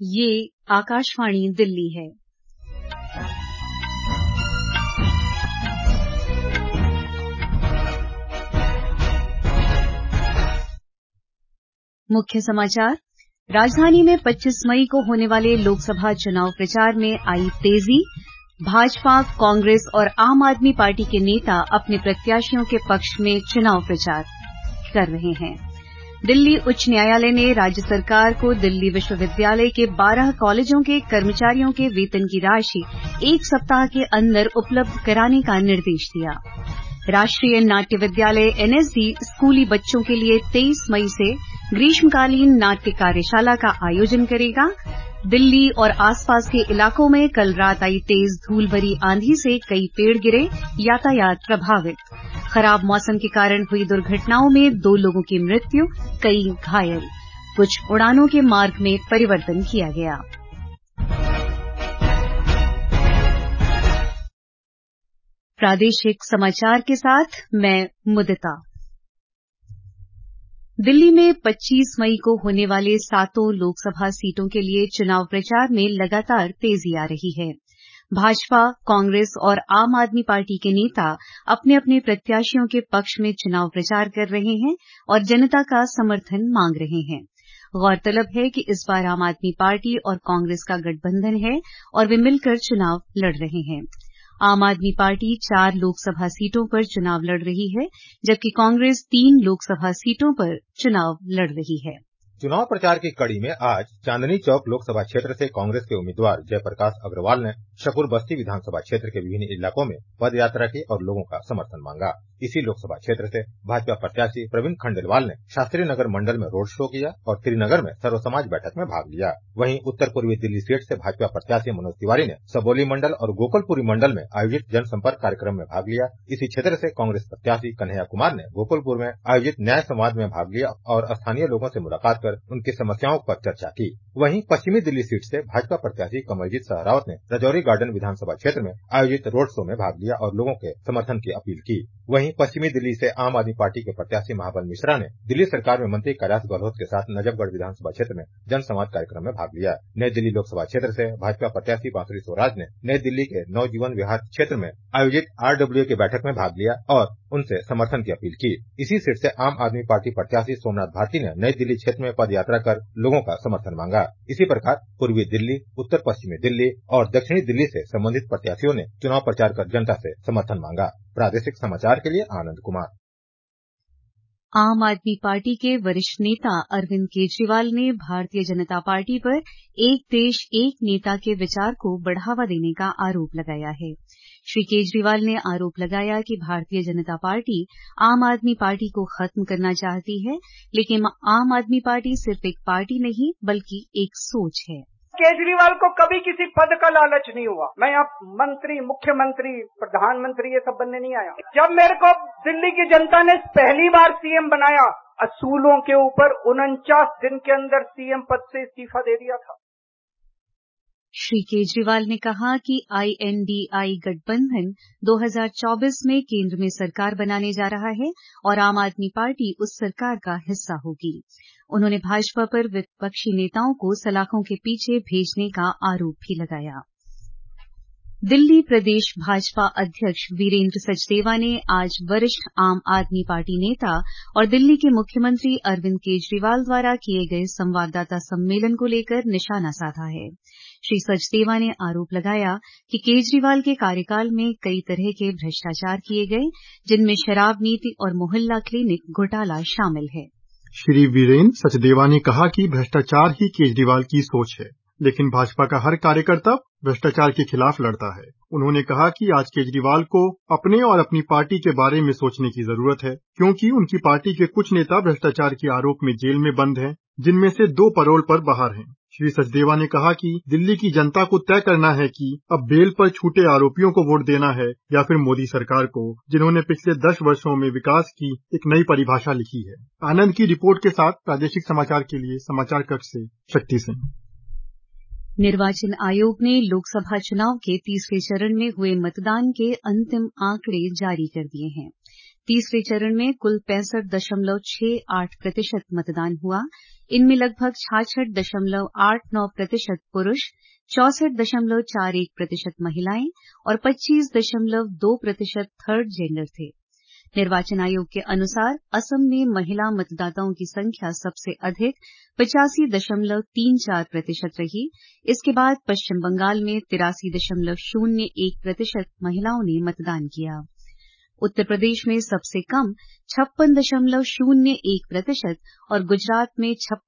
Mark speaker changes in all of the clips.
Speaker 1: ये आकाशवाणी दिल्ली है। मुख्य समाचार। राजधानी में 25 मई को होने वाले लोकसभा चुनाव प्रचार में आई तेजी। भाजपा, कांग्रेस और आम आदमी पार्टी के नेता अपने प्रत्याशियों के पक्ष में चुनाव प्रचार कर रहे हैं। दिल्ली उच्च न्यायालय ने राज्य सरकार को दिल्ली विश्वविद्यालय के 12 कॉलेजों के कर्मचारियों के वेतन की राशि 1 सप्ताह के अंदर उपलब्ध कराने का निर्देश दिया। राष्ट्रीय नाट्य विद्यालय एनएसडी स्कूली बच्चों के लिए 23 मई से ग्रीष्मकालीन नाट्य कार्यशाला का आयोजन करेगा। दिल्ली और आसपास के इलाकों में कल रात आई तेज धूल भरी आंधी से कई पेड़ गिरे, यातायात प्रभावित। खराब मौसम के कारण हुई दुर्घटनाओं में 2 लोगों की मृत्यु, कई घायल। कुछ उड़ानों के मार्ग में परिवर्तन किया गया। प्रादेशिक समाचार के साथ मैं मुदिता। दिल्ली में 25 मई को होने वाले 7 लोकसभा सीटों के लिए चुनाव प्रचार में लगातार तेजी आ रही है। भाजपा, कांग्रेस और आम आदमी पार्टी के नेता अपने अपने प्रत्याशियों के पक्ष में चुनाव प्रचार कर रहे हैं और जनता का समर्थन मांग रहे हैं। गौरतलब है कि इस बार आम आदमी पार्टी और कांग्रेस का गठबंधन है और वे मिलकर चुनाव लड़ रहे हैं। आम आदमी पार्टी 4 लोकसभा सीटों पर चुनाव लड़ रही है, जबकि कांग्रेस 3 लोकसभा सीटों पर चुनाव लड़ रही है।
Speaker 2: चुनाव प्रचार की कड़ी में आज चांदनी चौक लोकसभा क्षेत्र से कांग्रेस के उम्मीदवार जयप्रकाश अग्रवाल ने शकूर बस्ती विधानसभा क्षेत्र के विभिन्न इलाकों में पद यात्रा की और लोगों का समर्थन मांगा। इसी लोकसभा क्षेत्र से भाजपा प्रत्याशी प्रवीण खंडेलवाल ने शास्त्री नगर मंडल में रोड शो किया और त्रिनगर में सर्व समाज बैठक में भाग लिया। वहीं उत्तर पूर्वी दिल्ली सीट से भाजपा प्रत्याशी मनोज तिवारी ने सबोली मंडल और गोकुलपुरी मंडल में आयोजित जनसंपर्क कार्यक्रम में भाग लिया। इसी क्षेत्र से कांग्रेस प्रत्याशी कन्हैया कुमार ने गोकुलपुर में आयोजित न्याय संवाद में भाग लिया और स्थानीय लोगों से मुलाकात कर उनकी समस्याओं पर चर्चा की। वहीं पश्चिमी दिल्ली सीट से भाजपा प्रत्याशी कमलजीत सहरावत ने रजौरी गार्डन विधानसभा क्षेत्र में आयोजित रोड शो में भाग लिया और लोगों के समर्थन की अपील की। वहीं पश्चिमी दिल्ली से आम आदमी पार्टी के प्रत्याशी महाबल मिश्रा ने दिल्ली सरकार में मंत्री कैलाश गहलोत के साथ नजफगढ़ विधानसभा क्षेत्र में जनसंवाद कार्यक्रम में भाग लिया। नई दिल्ली लोकसभा क्षेत्र से भाजपा प्रत्याशी बांसुरी स्वराज ने नई दिल्ली के नवजीवन विहार क्षेत्र में आयोजित RWA की बैठक में भाग लिया और उनसे समर्थन की अपील की। इसी सीट से आम आदमी पार्टी प्रत्याशी सोमनाथ भारती ने नई दिल्ली क्षेत्र में पद यात्रा कर लोगों का समर्थन मांगा। इसी प्रकार पूर्वी दिल्ली, उत्तर पश्चिमी दिल्ली और दक्षिणी दिल्ली से संबंधित प्रत्याशियों ने चुनाव प्रचार कर जनता से समर्थन मांगा। प्रादेशिक समाचार के लिए आनंद कुमार।
Speaker 1: आम आदमी पार्टी के वरिष्ठ नेता अरविंद केजरीवाल ने भारतीय जनता पार्टी पर एक देश एक नेता के विचार को बढ़ावा देने का आरोप लगाया है। श्री केजरीवाल ने आरोप लगाया कि भारतीय जनता पार्टी आम आदमी पार्टी को खत्म करना चाहती है, लेकिन आम आदमी पार्टी सिर्फ एक पार्टी नहीं बल्कि एक सोच है।
Speaker 3: केजरीवाल को कभी किसी पद का लालच नहीं हुआ। मैं अब मंत्री, मुख्यमंत्री, प्रधानमंत्री ये सब बनने नहीं आया। जब मेरे को दिल्ली की जनता ने पहली बार सीएम बनाया, असूलों के ऊपर 49 दिन के अंदर सीएम पद से इस्तीफा दे दिया था।
Speaker 1: श्री केजरीवाल ने कहा कि INDI गठबंधन 2024 में केंद्र में सरकार बनाने जा रहा है और आम आदमी पार्टी उस सरकार का हिस्सा होगी। उन्होंने भाजपा पर विपक्षी नेताओं को सलाखों के पीछे भेजने का आरोप भी लगाया। दिल्ली प्रदेश भाजपा अध्यक्ष वीरेंद्र सचदेवा ने आज वरिष्ठ आम आदमी पार्टी नेता और दिल्ली के मुख्यमंत्री अरविंद केजरीवाल द्वारा किए गए संवाददाता सम्मेलन को लेकर निशाना साधा है। श्री सचदेवा ने आरोप लगाया कि केजरीवाल के कार्यकाल में कई तरह के भ्रष्टाचार किए गए, जिनमें शराब नीति और मोहल्ला क्लिनिक घोटाला शामिल है।
Speaker 4: श्री वीरेंद्र सचदेवा ने कहा कि भ्रष्टाचार ही केजरीवाल की सोच है, लेकिन भाजपा का हर कार्यकर्ता भ्रष्टाचार के खिलाफ लड़ता है। उन्होंने कहा कि आज केजरीवाल को अपने और अपनी पार्टी के बारे में सोचने की जरूरत है, क्योंकि उनकी पार्टी के कुछ नेता भ्रष्टाचार के आरोप में जेल में बंद हैं, जिनमें से 2 पैरोल पर बाहर हैं। श्री सचदेवा ने कहा कि दिल्ली की जनता को तय करना है कि अब बेल पर छूटे आरोपियों को वोट देना है या फिर मोदी सरकार को, जिन्होंने पिछले 10 वर्षों में विकास की एक नई परिभाषा लिखी है। आनंद की रिपोर्ट के साथ प्रादेशिक समाचार के लिए समाचार कक्ष से शक्ति सिंह।
Speaker 1: निर्वाचन आयोग ने लोकसभा चुनाव के तीसरे चरण में हुए मतदान के अंतिम आंकड़े जारी कर दिए हैं। तीसरे चरण में कुल 65.68% मतदान हुआ। इनमें लगभग 66.89% पुरुष, 64.41% महिलाएं और 25.2% थर्ड जेंडर थे। निर्वाचन आयोग के अनुसार असम में महिला मतदाताओं की संख्या सबसे अधिक 85.34% रही। इसके बाद पश्चिम बंगाल में 83.01% महिलाओं ने मतदान किया। उत्तर प्रदेश में सबसे कम 56.01% और गुजरात में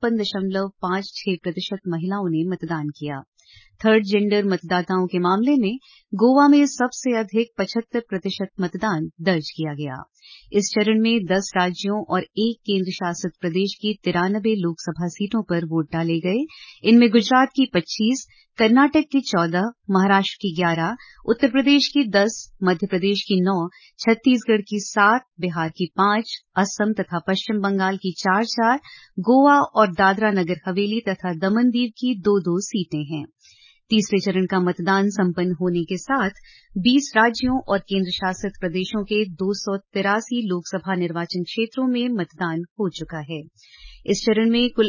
Speaker 1: 56.56% महिलाओं ने मतदान किया। थर्ड जेंडर मतदाताओं के मामले में गोवा में सबसे अधिक 75% मतदान दर्ज किया गया। इस चरण में 10 राज्यों और 1 केंद्र शासित प्रदेश की 93 लोकसभा सीटों पर वोट डाले गए। इनमें गुजरात की 25, कर्नाटक की 14, महाराष्ट्र की 11, उत्तर प्रदेश की 10, मध्य प्रदेश की 9, छत्तीसगढ़ की 7, बिहार की 5, असम तथा पश्चिम बंगाल की 4-4, गोवा और दादरा नगर हवेली तथा दमन दीव की 2-2 सीटें हैं। तीसरे चरण का मतदान संपन्न होने के साथ 20 राज्यों और केंद्र शासित प्रदेशों के 283 लोकसभा निर्वाचन क्षेत्रों में मतदान हो चुका है। इस चरण में कुल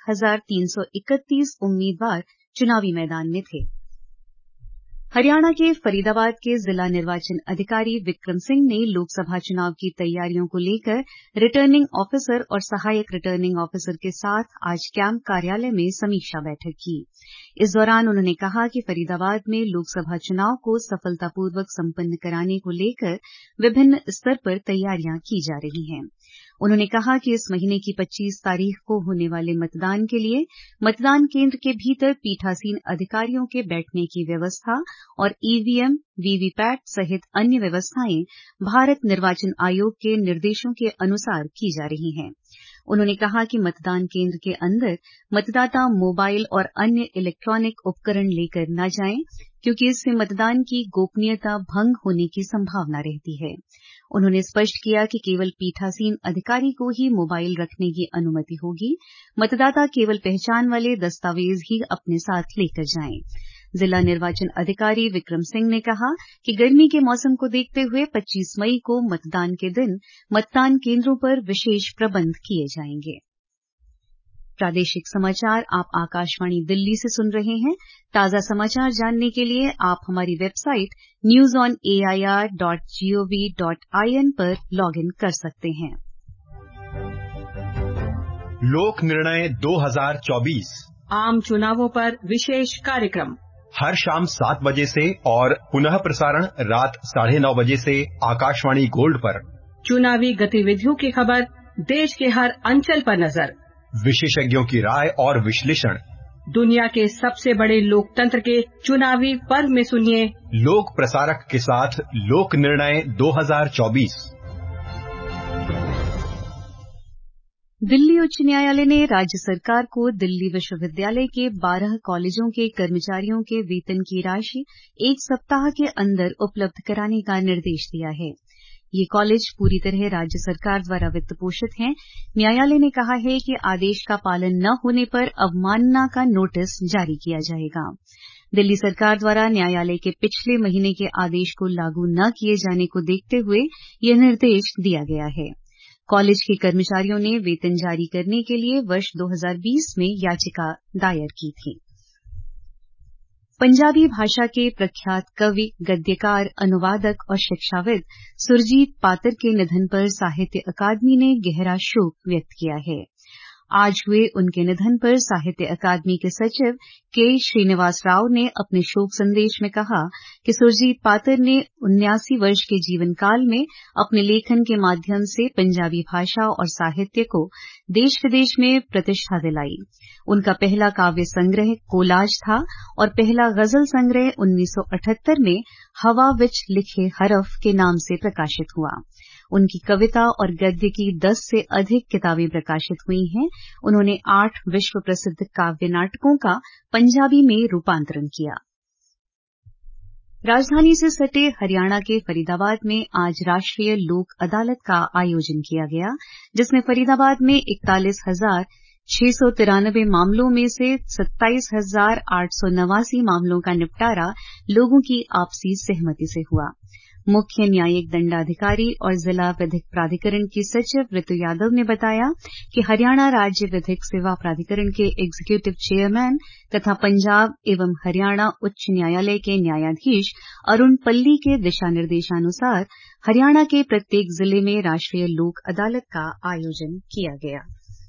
Speaker 1: 1331 उम्मीदवार चुनावी मैदान में थे। हरियाणा के फरीदाबाद के जिला निर्वाचन अधिकारी विक्रम सिंह ने लोकसभा चुनाव की तैयारियों को लेकर रिटर्निंग ऑफिसर और सहायक रिटर्निंग ऑफिसर के साथ आज कैंप कार्यालय में समीक्षा बैठक की। इस दौरान उन्होंने कहा कि फरीदाबाद में लोकसभा चुनाव को सफलतापूर्वक संपन्न कराने को लेकर विभिन्न स्तर पर तैयारियां की जा रही हैं। उन्होंने कहा कि इस महीने की 25 तारीख को होने वाले मतदान के लिए मतदान केंद्र के भीतर पीठासीन अधिकारियों के बैठने की व्यवस्था और ईवीएम, वीवीपैट सहित अन्य व्यवस्थाएं भारत निर्वाचन आयोग के निर्देशों के अनुसार की जा रही हैं। उन्होंने कहा कि मतदान केंद्र के अंदर मतदाता मोबाइल और अन्य इलेक्ट्रॉनिक उपकरण लेकर न जाएं, क्योंकि इससे मतदान की गोपनीयता भंग होने की संभावना रहती है। उन्होंने स्पष्ट किया कि केवल पीठासीन अधिकारी को ही मोबाइल रखने की अनुमति होगी। मतदाता केवल पहचान वाले दस्तावेज ही अपने साथ लेकर जाएं। जिला निर्वाचन अधिकारी विक्रम सिंह ने कहा कि गर्मी के मौसम को देखते हुए 25 मई को मतदान के दिन मतदान केंद्रों पर विशेष प्रबंध किए जाएंगे। प्रादेशिक समाचार आप आकाशवाणी दिल्ली से सुन रहे हैं। ताजा समाचार जानने के लिए आप हमारी वेबसाइट newsonair.gov.in पर लॉगिन कर सकते हैं।
Speaker 5: लोक निर्णय 2024
Speaker 6: आम चुनावों पर विशेष कार्यक्रम
Speaker 5: हर शाम 7 बजे से और पुनः प्रसारण रात 9:30 बजे से आकाशवाणी गोल्ड पर।
Speaker 6: चुनावी गतिविधियों की खबर, देश के हर अंचल पर नजर,
Speaker 5: विशेषज्ञों की राय और विश्लेषण।
Speaker 6: दुनिया के सबसे बड़े लोकतंत्र के चुनावी पर्व में सुनिए
Speaker 5: लोक प्रसारक के साथ लोक निर्णय 2024।
Speaker 1: दिल्ली उच्च न्यायालय ने राज्य सरकार को दिल्ली विश्वविद्यालय के 12 कॉलेजों के कर्मचारियों के वेतन की राशि 1 सप्ताह के अंदर उपलब्ध कराने का निर्देश दिया है। ये कॉलेज पूरी तरह राज्य सरकार द्वारा वित्त पोषित हैं। न्यायालय ने कहा है कि आदेश का पालन न होने पर अवमानना का नोटिस जारी किया जाएगा। दिल्ली सरकार द्वारा न्यायालय के पिछले महीने के आदेश को लागू न किए जाने को देखते हुए यह निर्देश दिया गया है। कॉलेज के कर्मचारियों ने वेतन जारी करने के लिए वर्ष 2020 में याचिका दायर की थी। पंजाबी भाषा के प्रख्यात कवि, गद्यकार, अनुवादक और शिक्षाविद सुरजीत पातर के निधन पर साहित्य अकादमी ने गहरा शोक व्यक्त किया है। आज हुए उनके निधन पर साहित्य अकादमी के सचिव के श्रीनिवास राव ने अपने शोक संदेश में कहा कि सुरजीत पातर ने 79 वर्ष के जीवन काल में अपने लेखन के माध्यम से पंजाबी भाषा और साहित्य को देश विदेश में प्रतिष्ठा दिलाई। उनका पहला काव्य संग्रह कोलाज था और पहला गजल संग्रह 1978 में हवा विच लिखे हरफ के नाम से प्रकाशित हुआ। उनकी कविता और गद्य की 10 से अधिक किताबें प्रकाशित हुई हैं। उन्होंने 8 विश्व प्रसिद्ध काव्य नाटकों का पंजाबी में रूपांतरण किया। राजधानी से सटे हरियाणा के फरीदाबाद में आज राष्ट्रीय लोक अदालत का आयोजन किया गया, जिसमें फरीदाबाद में 41,693 मामलों में से 27,889 मामलों का निपटारा लोगों की आपसी सहमति से हुआ। मुख्य न्यायिक दंडाधिकारी और जिला विधिक प्राधिकरण की सचिव ऋतु यादव ने बताया कि हरियाणा राज्य विधिक सेवा प्राधिकरण के एग्जीक्यूटिव चेयरमैन तथा पंजाब एवं हरियाणा उच्च न्यायालय के न्यायाधीश अरुण पल्ली के दिशा निर्देशानुसार हरियाणा के प्रत्येक जिले में राष्ट्रीय लोक अदालत का आयोजन किया गया।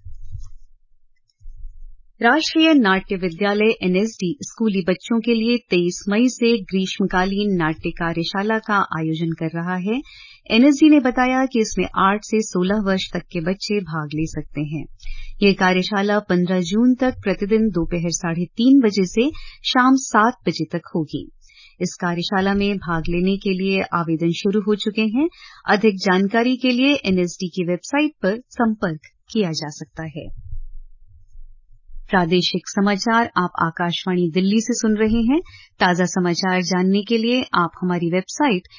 Speaker 1: राष्ट्रीय नाट्य विद्यालय एनएसडी स्कूली बच्चों के लिए 23 मई से ग्रीष्मकालीन नाट्य कार्यशाला का आयोजन कर रहा है। एनएसडी ने बताया कि इसमें 8 से 16 वर्ष तक के बच्चे भाग ले सकते हैं। यह कार्यशाला 15 जून तक प्रतिदिन दोपहर 3:30 बजे से शाम 7 बजे तक होगी। इस कार्यशाला में भाग लेने के लिए आवेदन शुरू हो चुके हैं। अधिक जानकारी के लिए एनएसडी की वेबसाइट पर संपर्क किया जा सकता है। प्रादेशिक समाचार आप आकाशवाणी दिल्ली से सुन रहे हैं। ताजा समाचार जानने के लिए आप हमारी वेबसाइट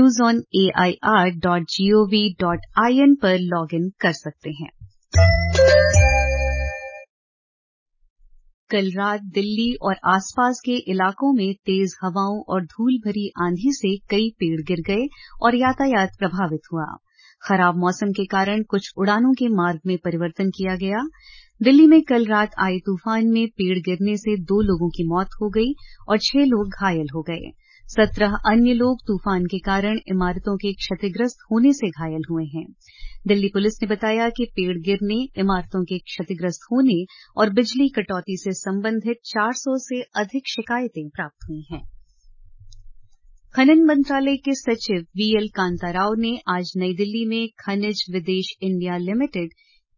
Speaker 1: newsonair.gov.in पर लॉगिन कर सकते हैं। कल रात दिल्ली और आसपास के इलाकों में तेज हवाओं और धूल भरी आंधी से कई पेड़ गिर गए और यातायात प्रभावित हुआ। खराब मौसम के कारण कुछ उड़ानों के मार्ग में परिवर्तन किया गया। दिल्ली में कल रात आए तूफान में पेड़ गिरने से 2 लोगों की मौत हो गई और 6 लोग घायल हो गए। 17 अन्य लोग तूफान के कारण इमारतों के क्षतिग्रस्त होने से घायल हुए हैं। दिल्ली पुलिस ने बताया कि पेड़ गिरने, इमारतों के क्षतिग्रस्त होने और बिजली कटौती से संबंधित 400 से अधिक शिकायतें प्राप्त हुई हैं। खनन मंत्रालय के सचिव वीएल कांताराव ने आज नई दिल्ली में खनिज विदेश इंडिया लिमिटेड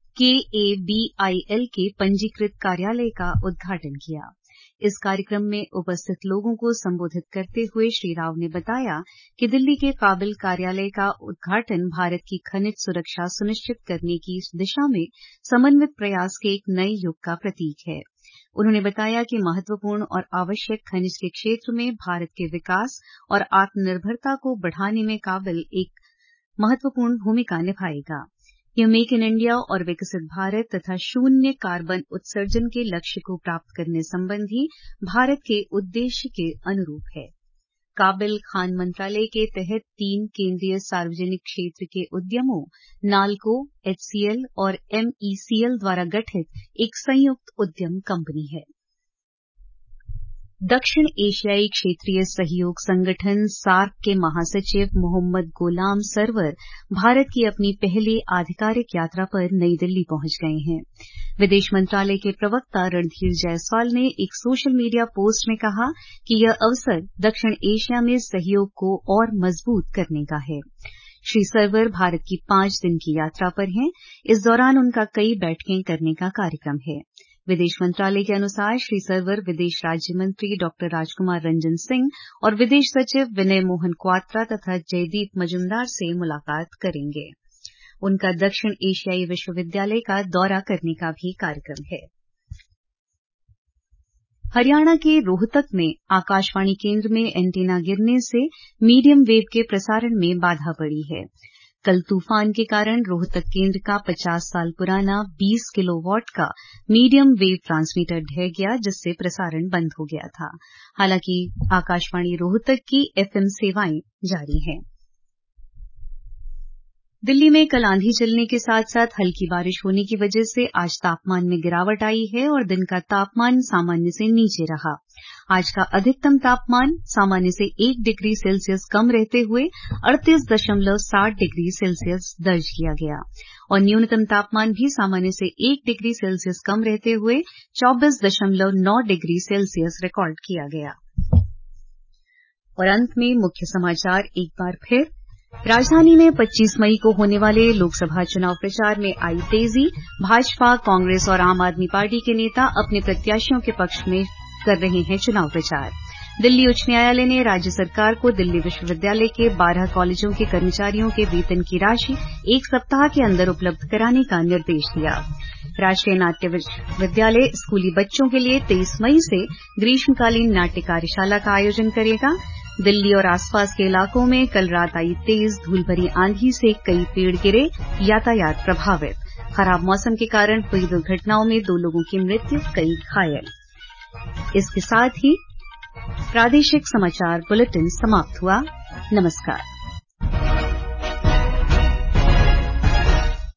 Speaker 1: KABIL के पंजीकृत कार्यालय का उद्घाटन किया। इस कार्यक्रम में उपस्थित लोगों को संबोधित करते हुए श्री राव ने बताया कि दिल्ली के काबिल कार्यालय का उद्घाटन भारत की खनिज सुरक्षा सुनिश्चित करने की दिशा में समन्वित प्रयास के एक नए युग का प्रतीक है। उन्होंने बताया कि महत्वपूर्ण और आवश्यक खनिज के क्षेत्र में भारत के विकास और आत्मनिर्भरता को बढ़ाने में काबिल एक महत्वपूर्ण भूमिका निभाएगा। यह मेक इन इंडिया और विकसित भारत तथा शून्य कार्बन उत्सर्जन के लक्ष्य को प्राप्त करने संबंधी भारत के उद्देश्य के अनुरूप है। काबिल खान मंत्रालय के तहत 3 केंद्रीय सार्वजनिक क्षेत्र के उद्यमों नाल्को, HCL और MECL द्वारा गठित एक संयुक्त उद्यम कंपनी है। दक्षिण एशियाई क्षेत्रीय सहयोग संगठन सार्क के महासचिव मोहम्मद गोलाम सरवर भारत की अपनी पहली आधिकारिक यात्रा पर नई दिल्ली पहुंच गए हैं। विदेश मंत्रालय के प्रवक्ता रणधीर जायसवाल ने एक सोशल मीडिया पोस्ट में कहा कि यह अवसर दक्षिण एशिया में सहयोग को और मजबूत करने का है। श्री सरवर भारत की 5 दिन की यात्रा पर हैं। इस दौरान उनका कई बैठकें करने का कार्यक्रम है। विदेश मंत्रालय के अनुसार श्री सरवर विदेश राज्य मंत्री डॉ राजकुमार रंजन सिंह और विदेश सचिव विनय मोहन क्वात्रा तथा जयदीप मजुमदार से मुलाकात करेंगे। उनका दक्षिण एशियाई विश्वविद्यालय का दौरा करने का भी कार्यक्रम है। हरियाणा के रोहतक में आकाशवाणी केंद्र में एंटीना गिरने से मीडियम वेव के प्रसारण में बाधा पड़ी है। कल तूफान के कारण रोहतक केंद्र का 50 साल पुराना 20 किलोवाट का मीडियम वेव ट्रांसमीटर ढह गया, जिससे प्रसारण बंद हो गया था। हालांकि आकाशवाणी रोहतक की FM सेवाएं जारी हैं। दिल्ली में कल आंधी चलने के साथ साथ हल्की बारिश होने की वजह से आज तापमान में गिरावट आई है और दिन का तापमान सामान्य से नीचे रहा। आज का अधिकतम तापमान सामान्य से 1 डिग्री सेल्सियस कम रहते हुए 38.7 डिग्री सेल्सियस दर्ज किया गया और न्यूनतम तापमान भी सामान्य से 1 डिग्री सेल्सियस कम रहते हुए 24.9 डिग्री सेल्सियस रिकॉर्ड किया गया। और अंत में मुख्य समाचार एक बार फिर। राजधानी में 25 मई को होने वाले लोकसभा चुनाव प्रचार में आई तेजी। भाजपा, कांग्रेस और आम आदमी पार्टी के नेता अपने प्रत्याशियों के पक्ष में कर रहे हैं चुनाव प्रचार। दिल्ली उच्च न्यायालय ने राज्य सरकार को दिल्ली विश्वविद्यालय के 12 कॉलेजों के कर्मचारियों के वेतन की राशि 1 सप्ताह के अंदर उपलब्ध कराने का निर्देश दिया। राष्ट्रीय नाट्य विद्यालय स्कूली बच्चों के लिए 23 मई से ग्रीष्मकालीन नाट्य कार्यशाला का आयोजन करेगा। दिल्ली और आसपास के इलाकों में कल रात आई तेज धूल भरी आंधी से कई पेड़ गिरे, यातायात प्रभावित। खराब मौसम के कारण हुई दुर्घटनाओं में 2 लोगों की मृत्यु, कई घायल। इसके साथ ही प्रादेशिक समाचार बुलेटिन समाप्त हुआ। नमस्कार।